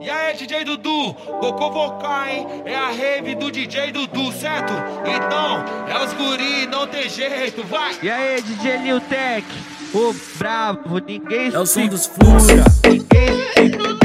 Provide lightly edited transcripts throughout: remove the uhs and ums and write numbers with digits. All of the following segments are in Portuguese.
E aí, DJ Dudu, vou convocar, hein? É a rave do DJ Dudu, certo? Então, é os guri, não tem jeito, vai! E aí, DJ Newtek, o bravo, ninguém é o som dos segura, fluxos. ninguém segura.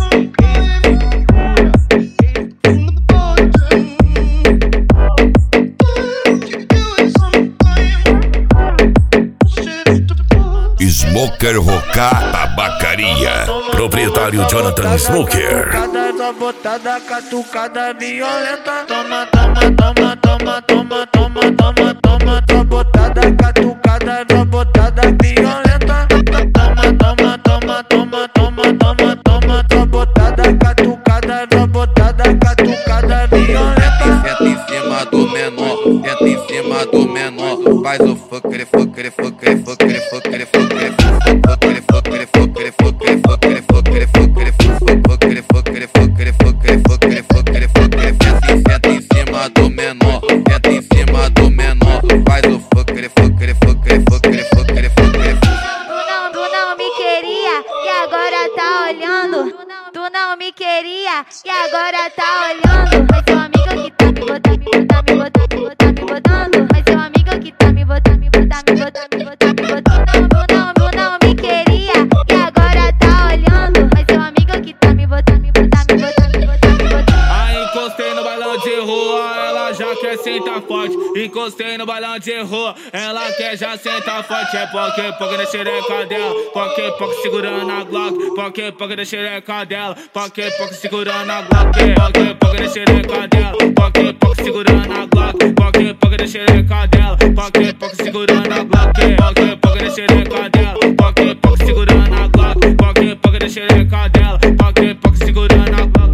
Smoker Roká Tabacaria. Proprietário Jonathan Smoker. Cada botada, catucada violenta. Toma, toma, toma, toma, toma, toma, toma, toma. Tua botada, catucada, tua botada violenta. Toma, toma, toma, toma, toma, toma, toma. Tua botada, catucada, tua botada, catucada violenta. Senta em cima do menor, senta em cima do menor. Faz o fucker, fucker, fucker, fucker, fucker, fucker, fucker, fucker, fucker, fucker, fucker, fucker, fucker, fucker, fucker, fucker, fucker, fucker, fucker, fucker. Senta em cima do menor, senta em cima do menor. Faz o fucker, fucker, fucker, fucker, fucker, fucker. Tu não me queria e agora tá olhando. Tu não me queria e agora tá olhando. Mas seu amigo que tá me botando, me botando, me botando, me botando, me botando. Mas seu amigo que tá me botando, me botando, me botando, me botando, me botando. Tu não me queria e agora tá olhando. Mas seu amigo que tá me botando, me botando, me botando, me botando, me botando. Aí encostei no balão de rua, ela já quer sentar forte. Encostei no balão de rua, ela quer já sentar forte. É poque na xereca dela, poque segurando a Glock. Poque na xereca dela, poque segurando a Glock. Poque na xereca dela, poque segurando a Glock. Poque na xereca dela, poque segurando a Glock. Poque na xereca dela, poque segurando a Glock. Poque na xereca dela, poque segurando a Glock.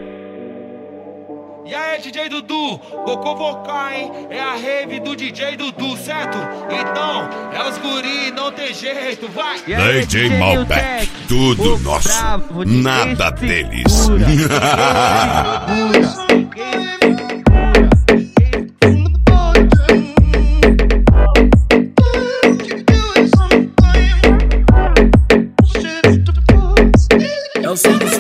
E aí, DJ Dudu, vou convocar, hein? É a rave do DJ Dudu, certo? Então, é os guri, não tem jeito, vai! E aí, DJ Malbec, tudo nosso, bravo, nada deles. É o som dos